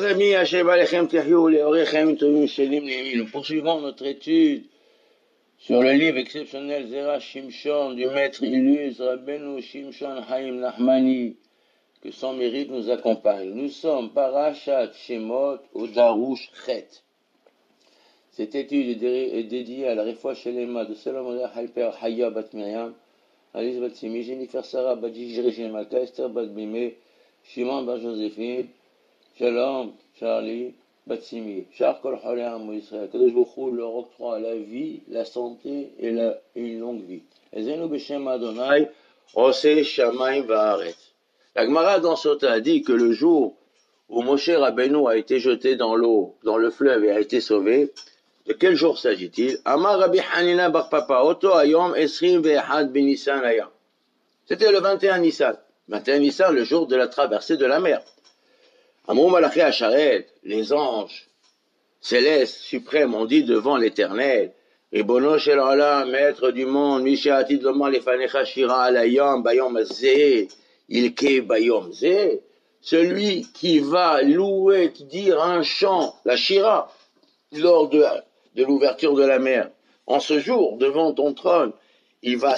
Nous poursuivons notre étude sur le livre exceptionnel Zera Shimshon du maître illustre Rabbeinu Shimshon Haim Nachmani, que son mérite nous accompagne. Nous sommes Parashat Shemot au Darush Chet. Cette étude est dédiée à la Refoua Shelema de Salomon Halper Haya Bat Miriam, Alice Bat Simi, Jennifer Sarah Bat Jijri Malka, Esther Bat Bimé, Shimon Bat Joséphine, Shalom, Charlie, Batsimi, Char Kol Cholei Amo Yisrael, Kadosh Baruch Hu leur octroie la vie, la santé et une longue vie. Ezenu B'Shem Adonai, Oseh Shamayim Va'aretz. La Gemara dans Sota a dit que le jour où Moshe Rabbeinu a été jeté dans l'eau, dans le fleuve et a été sauvé, de quel jour s'agit-il? Amar Rabbi Hanina Bar Papa, Oto Ayom Esrim Ve'ehad B'Nissan Aya. C'était le 21 Nissan. 21 Nissan, le jour de la traversée de la mer. Amrou Malachi Asharet, les anges célestes suprêmes ont dit devant l'Éternel, Ribono shel olam, maître du monde, Mishaatid lomar lefanecha shira alayam bayom zeh, ilke bayom zeh, celui qui va louer, qui dire un chant, la shira, lors de l'ouverture de la mer, en ce jour, devant ton trône, il va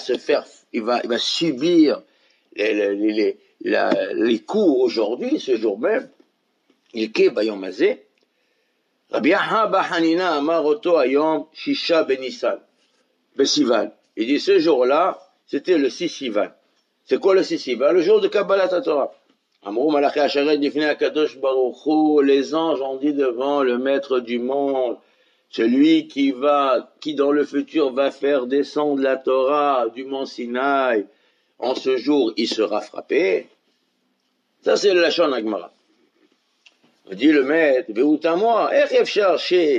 subir les coups aujourd'hui, ce jour même. Ilke bayom hazeh. Rabbi Yaha bar Hanina amar oto hayom shisha benissan besivan. Il dit ce jour-là, c'était le 6 Sivan. C'est quoi le 6 Sivan? Le jour de Kabbalat Torah. Amrou Malachi Asharet difnei HaKadosh Baruch Hu, les anges ont dit devant le maître du monde, celui qui dans le futur va faire descendre la Torah du mont Sinaï, en ce jour il sera frappé. Ça c'est le Lachon Agmara. Dit le maître, Ve'utamoa, איך אפשר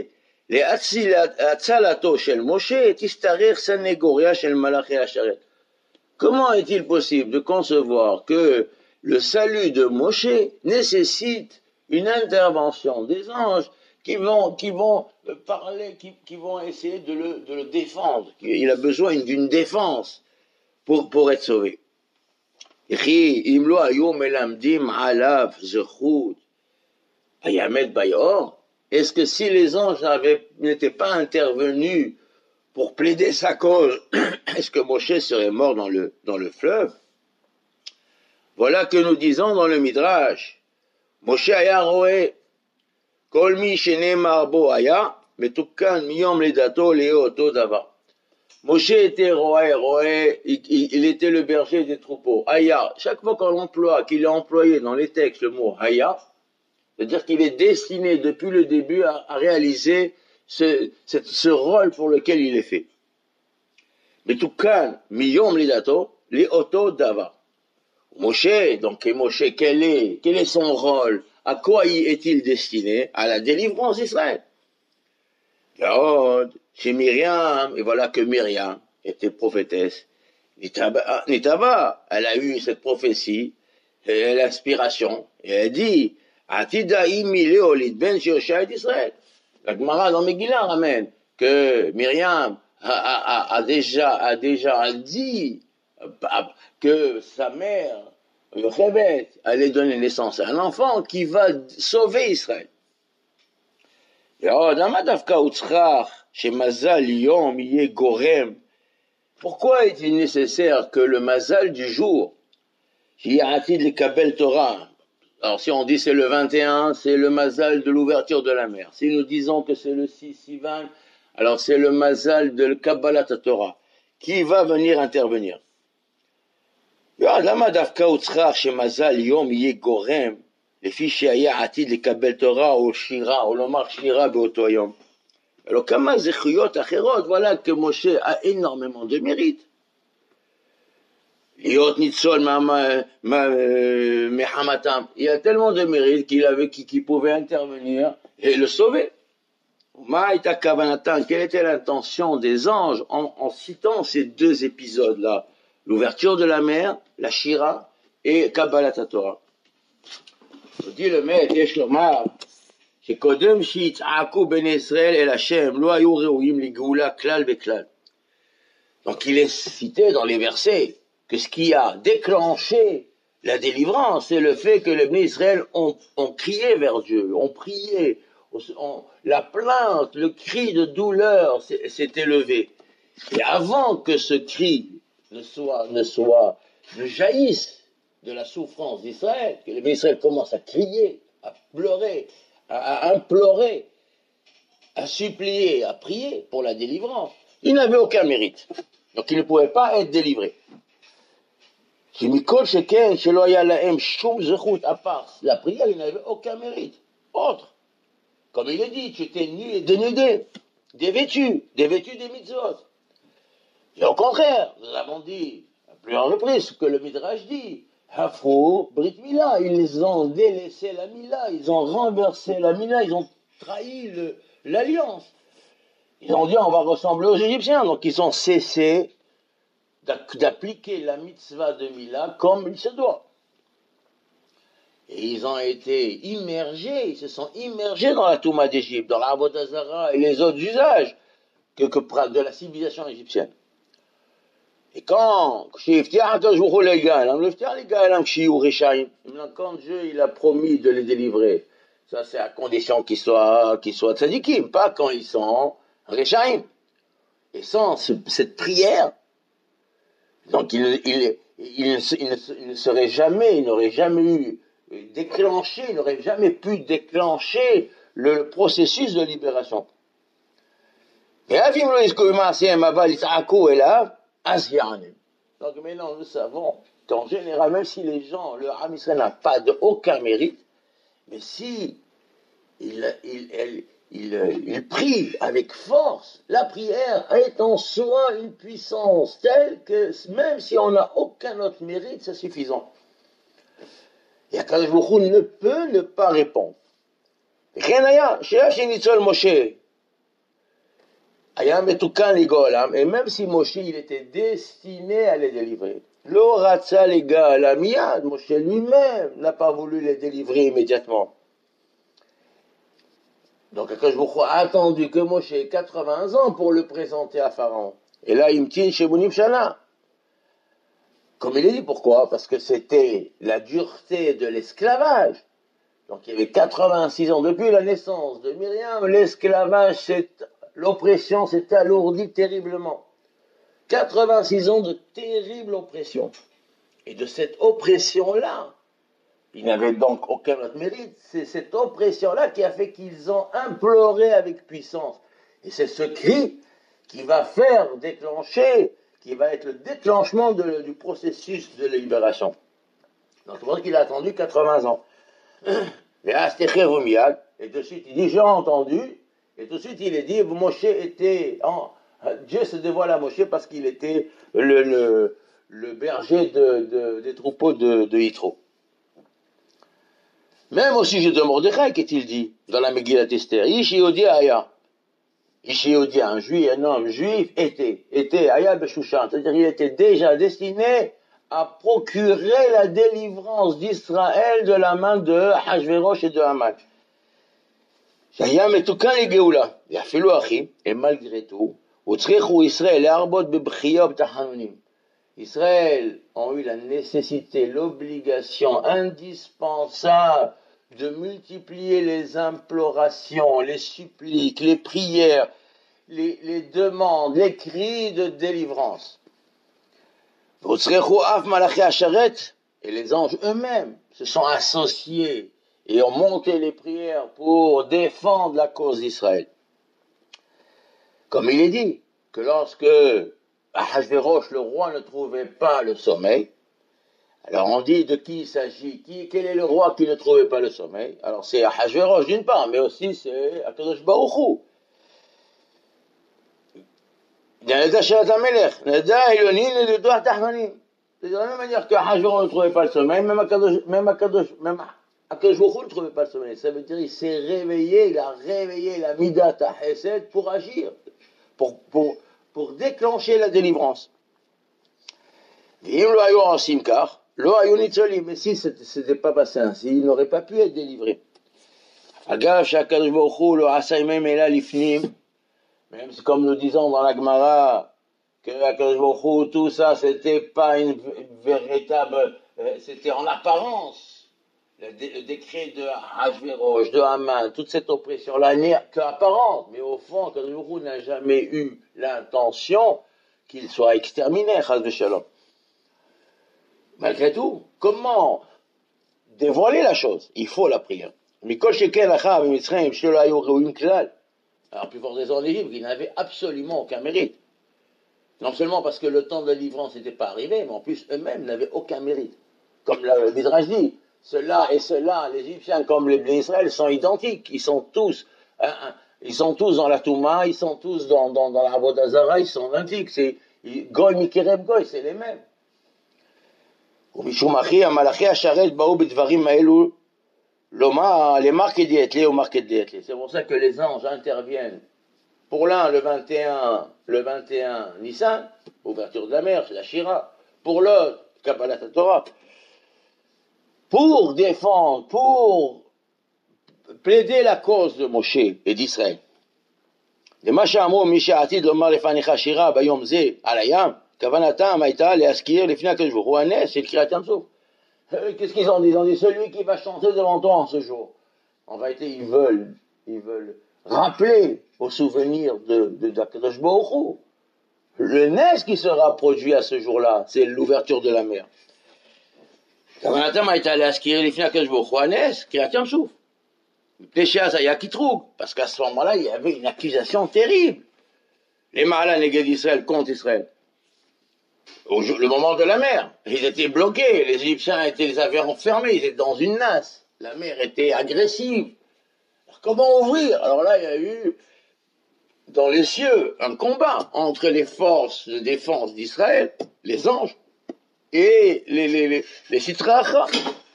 שלהצלתו של משה תשתרך סנגוריה של מלאכי השרת? Comment est-il possible de concevoir que le salut de Moshe nécessite une intervention des anges qui vont parler, qui vont essayer de le défendre? Il a besoin d'une défense pour être sauvé. אם לא היו מלמדים עליו זכות Ayamed Bayor, est-ce que si les anges n'étaient pas intervenus pour plaider sa cause, est-ce que Moshe serait mort dans le fleuve? Voilà que nous disons dans le Midrash, Moshe aya roé, kol mi shenemar bo aya, metukan miyom lidato leoto dava. Moshe était roé, il était le berger des troupeaux. Aya, chaque fois qu'il est employé dans les textes le mot aya, c'est-à-dire qu'il est destiné depuis le début à réaliser ce rôle pour lequel il est fait. Mais tout cas, miyom lidato, les auto dava. Moshe, quel est son rôle? À quoi est-il destiné? À la délivrance d'Israël. Chez Myriam, et voilà que Myriam était prophétesse. Nitaba, elle a eu cette prophétie, l'inspiration, et elle dit, Atidaï miléolid ben Shioshai d'Israël. La Gemara dans Megillah ramène que Myriam a déjà dit que sa mère, Yochebed, allait donner naissance à un enfant qui va sauver Israël. Pourquoi est-il nécessaire que le mazal du jour, Torah, alors si on dit c'est le 21, c'est le mazal de l'ouverture de la mer. Si nous disons que c'est le 6 Sivan, alors c'est le mazal de Kabbalat Torah. Qui va venir intervenir? Alors voilà que Moshe a énormément de mérite. Il y a tellement de mérite qu'il pouvait intervenir et le sauver. Quelle était l'intention des anges en citant ces deux épisodes-là? L'ouverture de la mer, la Shira et Kabbalat Torah. Dit le maître, Yesh lomar, shekodem shitz'aku ben Israël el Hashem, lo hayu re'uyim ligeula klal veklal. Donc il est cité dans les versets que ce qui a déclenché La délivrance, c'est le fait que les bénis Israël ont crié vers Dieu, ont prié, la plainte, le cri de douleur s'est élevé. Et avant que ce cri ne jaillisse de la souffrance d'Israël, que les bénis Israël commencent à crier, à pleurer, à implorer, à supplier, à prier pour la délivrance, ils n'avaient aucun mérite. Donc ils ne pouvaient pas être délivrés. À part la prière, il n'avait aucun mérite. Autre, comme il est dit, tu étais nu et dénudé, dévêtu des mitzvot. Et au contraire, nous avons dit à plusieurs reprises ce que le Midrash dit. Hafou, Brit Mila, ils ont délaissé la Mila, ils ont renversé la Mila, ils ont trahi l'alliance. Ils ont dit on va ressembler aux Égyptiens, donc ils ont cessé d'appliquer la mitzvah de Mila comme il se doit. Et ils ont été immergés, ils se sont immergés dans la Touma d'Égypte, dans l'Avodah Zara et les autres usages de la civilisation égyptienne. Et quand Dieu il a promis de les délivrer, ça c'est à condition qu'ils soient tzadikim, pas quand ils sont Rechaim. Et sans cette prière, donc il n'aurait jamais pu déclencher le processus de libération. Et donc maintenant nous savons qu'en général, même si le Ham Israël n'a pas aucun mérite, mais si il prie avec force, la prière est en soi une puissance telle que même si on n'a aucun autre mérite, c'est suffisant. Et Akadosh Baruch Hu ne peut ne pas répondre. Et même si Moshe il était destiné à les délivrer, Moshe lui-même n'a pas voulu les délivrer immédiatement. Donc Akadosh Baruch Hu a attendu que Moshe ait 80 ans pour le présenter à Pharaon. Et là, Imtin Shebunim Shana. Comme il est dit, pourquoi? Parce que c'était la dureté de l'esclavage. Donc il y avait 86 ans depuis la naissance de Myriam, l'esclavage, l'oppression s'est alourdie terriblement. 86 ans de terrible oppression. Et de cette oppression-là, ils n'avaient donc aucun autre mérite. C'est cette oppression-là qui a fait qu'ils ont imploré avec puissance. Et c'est ce cri qui va faire déclencher, qui va être le déclenchement du processus de la libération. Donc, c'est pour ça qu'il a attendu 80 ans. Et de suite, il dit, j'ai entendu. Et tout de suite, il est dit, Moshe était... Dieu se dévoile à Moshe parce qu'il était le berger des troupeaux de Yitro. Même au sujet de Mordechai, qu'est-il dit dans la Megillat Esther? Ishiodi Aya. Ishiodi, un homme juif, était Aya Beshushan. C'est-à-dire qu'il était déjà destiné à procurer la délivrance d'Israël de la main de Hachvérosh et de Haman. Et malgré tout, Israël ont eu la nécessité, l'obligation indispensable de multiplier les implorations, les suppliques, les prières, les demandes, les cris de délivrance. Et les anges eux-mêmes se sont associés et ont monté les prières pour défendre la cause d'Israël. Comme il est dit, que lorsque Ahashvérosh, le roi, ne trouvait pas le sommeil, alors on dit de qui il s'agit, quel est le roi qui ne trouvait pas le sommeil? Alors c'est Ahashvérosh d'une part, mais aussi c'est Akadosh Baruch Hu. De la même manière que Ahashvérosh ne trouvait pas le sommeil, même Akadosh Baruch Hu ne trouvait pas le sommeil. Ça veut dire qu'il s'est réveillé, il a réveillé la Midat HaChesed pour agir, pour déclencher la délivrance. Mais si ce n'était pas passé ainsi, il n'aurait pas pu être délivré. Même si, comme nous disons dans la Gemara, que Akadosh Baruch Hu, tout ça, c'était pas une véritable c'était en apparence. Le décret de Hachvérosh, de Haman, toute cette oppression-là n'est qu'apparente. Mais au fond, Kadosh n'a jamais eu l'intention qu'il soit exterminé, Chas v'Shalom. Malgré tout, comment dévoiler la chose? Il faut la prière. Alors, plus fort des en Égypte, ils n'avaient absolument aucun mérite. Non seulement parce que le temps de la délivrance n'était pas arrivé, mais en plus eux-mêmes n'avaient aucun mérite. Comme le Midrash dit, ceux-là et ceux-là, les Égyptiens comme les Bnei Israël, sont identiques. Ils sont tous dans la Touma, ils sont tous dans la Avodah Zarah, ils sont identiques. C'est Goy Mikereb Goy, c'est les mêmes. ומשום אחי המלאכי השרת באו בדברים האלו לומר למרקד דיאטלי ומרקד דיאטלי. C'est pour ça que les anges interviennent. Pour l'un, le 21 Nissan, ouverture de la mer, c'est la Shira. Pour l'autre, Kabbalat Torah. Pour défendre, pour plaider la cause de Moshe et d'Israël. למה שאמרו מי שעתיד לומר לפניך שירה ביום זה על הים, כוונתם הייתה להזכיר לפני הקדוש ברוך הוא הנס של קריאת ים סוף. Qu'est-ce qu'ils ont dit? Ils ont dit celui qui va chanter devant toi en ce jour. En vérité, ils veulent rappeler au souvenir de Akadosh Baruch Hu. Le Nes qui sera produit à ce jour-là, c'est l'ouverture de la mer. כוונתם הייתה להזכיר לפני הקדוש ברוך הוא הנס, קריאת ים סוף. Parce qu'à ce moment-là, il y avait une accusation terrible. Les Mahalan néged d'Israël contre Israël. Le moment de la mer, ils étaient bloqués, les Égyptiens les avaient enfermés, ils étaient dans une nasse. La mer était agressive. Alors, comment ouvrir? Alors là, il y a eu, dans les cieux, un combat entre les forces de défense d'Israël, les anges, et les Sitracha.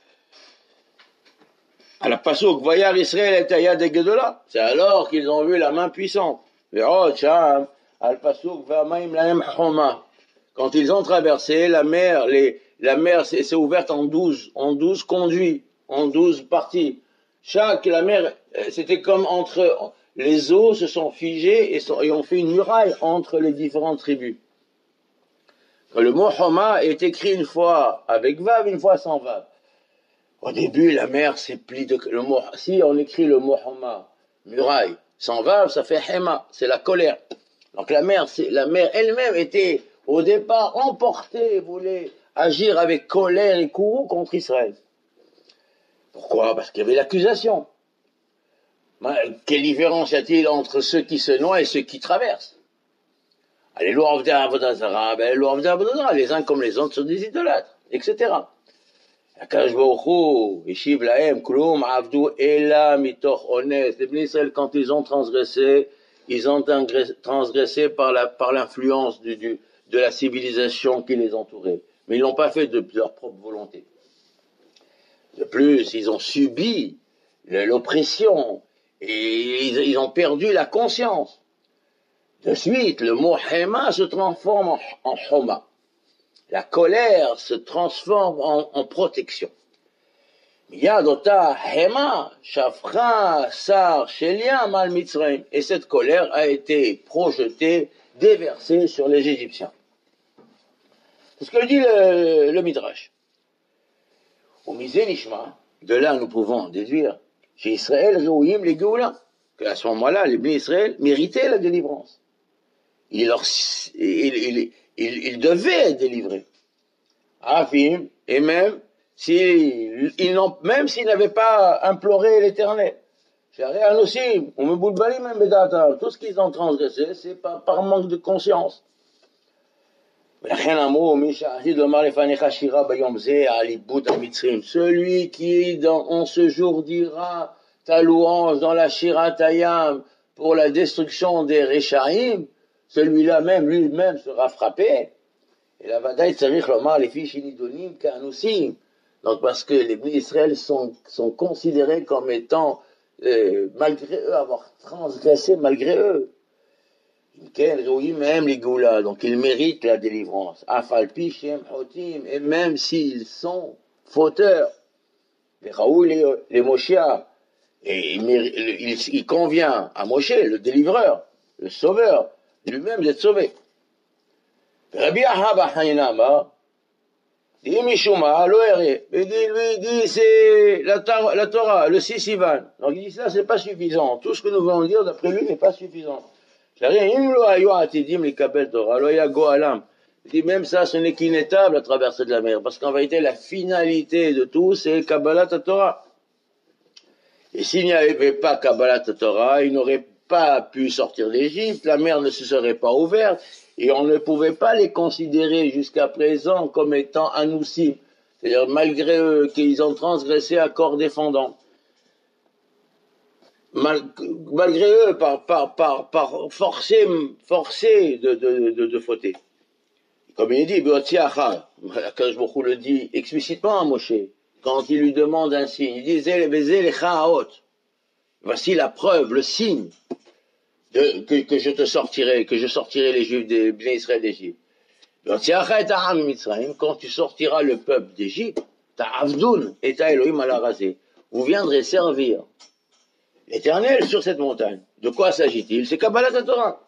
À la Passouk, Vayar Israël et Ayad Gedola. C'est alors qu'ils ont vu la main puissante. Al Passouk, Vamaim Laem Homa. Quand ils ont traversé la mer, la mer s'est ouverte en 12 conduits, en 12 parties. La mer, c'était comme entre, les eaux se sont figées et ont fait une muraille entre les différentes tribus. Le mot Homa est écrit une fois avec Vav, une fois sans Vav. Au début, la mer s'est pliée si on écrit le mot Homa, muraille, sans Vav, ça fait Hema, c'est la colère. Donc la mer elle-même était, au départ, emportée, voulait agir avec colère et courroux contre Israël. Pourquoi? Parce qu'il y avait l'accusation. Quelle différence y a-t-il entre ceux qui se noient et ceux qui traversent? Les uns comme les autres sont des idolâtres, etc. Akadosh Baruch Hu, Yeshiv Lahem, Klum, Avdu, Ela, Mitoch, Ones. Les Bnei Israël, quand ils ont transgressé par l'influence de la civilisation qui les entourait. Mais ils l'ont pas fait de leur propre volonté. De plus, ils ont subi l'oppression et ils ont perdu la conscience. De suite, le mot Hema se transforme en Homa. La colère se transforme en protection. Yadota Hema, Shafra, Sar, Shelia, Mal Mitzrayim. Et cette colère a été projetée, déversée sur les Égyptiens. C'est ce que dit le Midrash. Au Misé Nishma, de là nous pouvons déduire, chez Israël, Réouim, les Géoula, qu'à ce moment-là, les Bnei Israël méritaient la délivrance. Ils devaient être délivrés. Afim, et même s'ils n'avaient pas imploré l'Éternel. Tout ce qu'ils ont transgressé, c'est par manque de conscience. Celui qui en ce jour dira ta louange dans la Shiratayam pour la destruction des Réchaïm, celui-là même, lui-même sera frappé. Et la Vadaï Tsarich Lomar, les filles Shinidonim, Kanoussim. Donc, parce que les Bnei Israël sont considérés comme étant, malgré eux, avoir transgressé malgré eux. Même les Goula, donc ils méritent la délivrance. Afalpi, Shem, Hotim, et même s'ils sont fauteurs. Les Raoul, les Moshia, et il convient à Moshe, le délivreur, le sauveur, lui-même d'être sauvé. Rabbi Ahaba Hanina Amar, Dit Mishuma, l'ORE. Il dit, c'est la Torah, le 6 Sivan. Donc il dit, ça, c'est pas suffisant. Tout ce que nous voulons dire, d'après lui, n'est pas suffisant. Il dit, même ça, ce n'est qu'inétable à traverser de la mer. Parce qu'en vérité, la finalité de tout, c'est Kabbalat Torah. Et s'il n'y avait pas Kabbalat Torah, il n'aurait pas pu sortir d'Égypte, la mer ne se serait pas ouverte, et on ne pouvait pas les considérer jusqu'à présent comme étant anoussim, c'est-à-dire malgré eux qu'ils ont transgressé à corps défendant. Malgré eux, par forcé de fauter. Comme il dit, Akadosh Baruch Hu le dit explicitement à Moshe, quand il lui demande un signe, il dit, voici la preuve, le signe, que je te sortirai, que je sortirai les Juifs des Bnei Israël d'Égypte. Quand tu sortiras le peuple d'Égypte, ta Avdoun et ta Elohim à la rasée, vous viendrez servir l'Éternel sur cette montagne. De quoi s'agit-il? C'est Kabbalat Torah.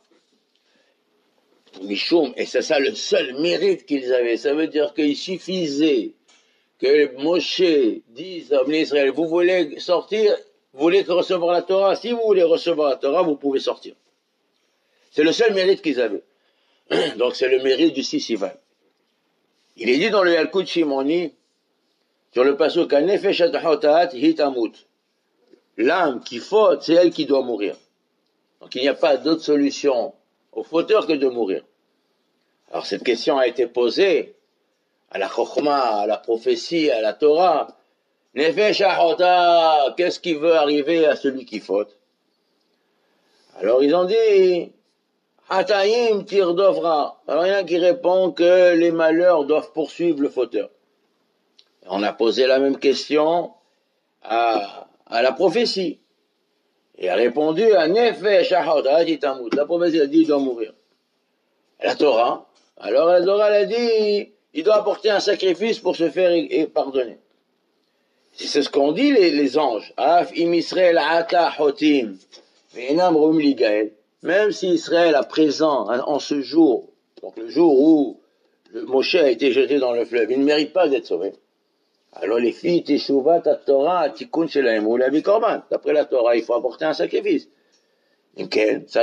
Mishum, et c'est ça le seul mérite qu'ils avaient. Ça veut dire qu'il suffisait que Moshe dise à Bnei Israël, vous voulez sortir, vous voulez recevoir la Torah. Si vous voulez recevoir la Torah, vous pouvez sortir. C'est le seul mérite qu'ils avaient. Donc c'est le mérite du Sissivan. Il est dit dans le Yalkut Shimoni, sur le pasuk Nefesh Atahotat Hitamut. L'âme qui faute, c'est elle qui doit mourir. Donc il n'y a pas d'autre solution au fauteur que de mourir. Alors cette question a été posée à la Chokhmah, à la prophétie, à la Torah. Nefesh Atahotat, qu'est-ce qui veut arriver à celui qui faute? Alors ils ont dit Hataim Tirdovra. Alors il y en a qui répond que les malheurs doivent poursuivre le fauteur. On a posé la même question à la prophétie. Et a répondu à Nefesh Ahotat Itamut. La prophétie a dit il doit mourir. La Torah. Alors la Torah elle a dit il doit apporter un sacrifice pour se faire pardonner. C'est ce qu'ont dit les anges. Af im Israël ata hotim. Ve'enam rum ligael. Même si Israël à présent, en ce jour, donc le jour où Moshe a été jeté dans le fleuve, il ne mérite pas d'être sauvé. Alors les filles, Teshuvat, Torah, Tikkun Shelaim, ou la Korban. D'après la Torah, il faut apporter un sacrifice. Donc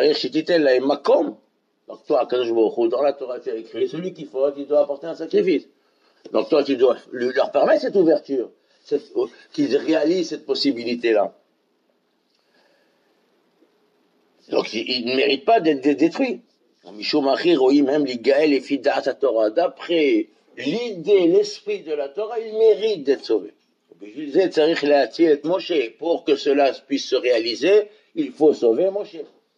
toi, Akadosh Baruch Hu, dans la Torah, tu as écrit, celui qui faute, il doit apporter un sacrifice. Donc toi, tu dois leur permettre cette ouverture, qu'ils réalisent cette possibilité-là. Donc ils ne méritent pas d'être détruits. Même les Gaël et Fidat Torah, d'après l'idée, l'esprit de la Torah, il mérite d'être sauvé. Pour que cela puisse se réaliser, il faut sauver Moshe.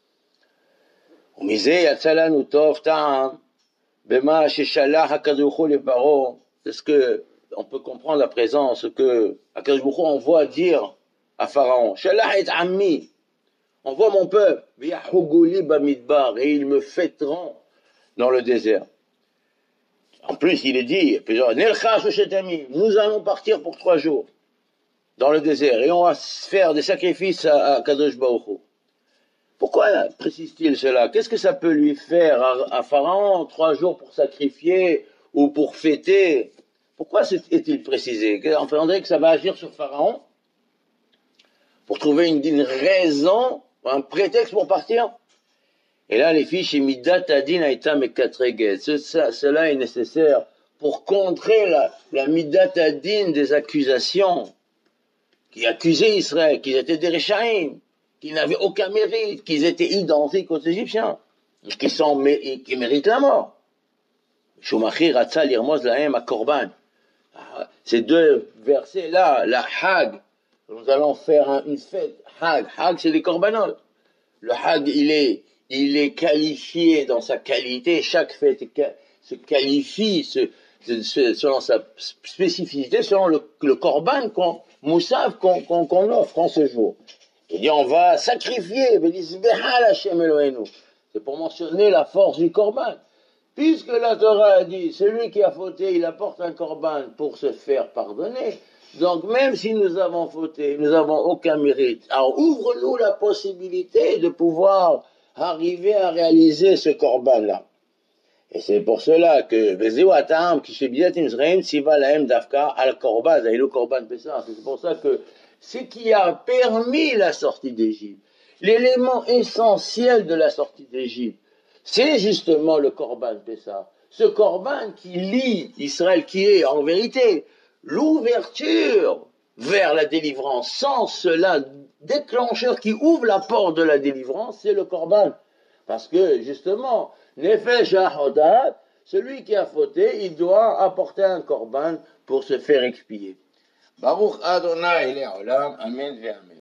C'est ce que on peut comprendre à présent, ce que Akadosh Baruch Hu envoie dire à Pharaon. Shalach et ammi, envoie mon peuple, et ils me fêteront dans le désert. En plus, il est dit, nous allons partir pour 3 jours dans le désert et on va faire des sacrifices à Kadosh Baruch Hu. Pourquoi précise-t-il cela? Qu'est-ce que ça peut lui faire à Pharaon 3 jours pour sacrifier ou pour fêter? Pourquoi est-il précisé? Enfin, on dirait que ça va agir sur Pharaon pour trouver une raison, un prétexte pour partir. Et là, les filles, chez Midat Adin Aitam et Katreget, cela est nécessaire pour contrer la Midat Adin des accusations qui accusaient Israël, qu'ils étaient des Réchaïm, qu'ils n'avaient aucun mérite, qu'ils étaient identiques aux Égyptiens, qui méritent la mort. Shumachi Ratza Lirmoz Lahem à Korban. Ces 2 versets-là, la Hag, nous allons faire une fête. Hag, c'est des korbanot. Le Hag, il est qualifié dans sa qualité, chaque fête se qualifie selon sa spécificité, selon le korban moussaf qu'on offre en ce jour. Il dit on va sacrifier, c'est pour mentionner la force du korban. Puisque la Torah a dit, celui qui a fauté, il apporte un korban pour se faire pardonner. Donc même si nous avons fauté, nous n'avons aucun mérite. Alors ouvre-nous la possibilité de pouvoir arriver à réaliser ce korban-là. Et c'est pour cela que c'est pour ça que ce qui a permis la sortie d'Égypte, l'élément essentiel de la sortie d'Égypte, c'est justement le Korban Pessah. Ce Korban qui lie Israël, qui est en vérité l'ouverture vers la délivrance. Sans cela, déclencheur qui ouvre la porte de la délivrance, c'est le Korban. Parce que justement, Nefesh HaHodat, celui qui a fauté, il doit apporter un Korban pour se faire expier. Baruch Adonai Le'olam, Amen ve'Amen.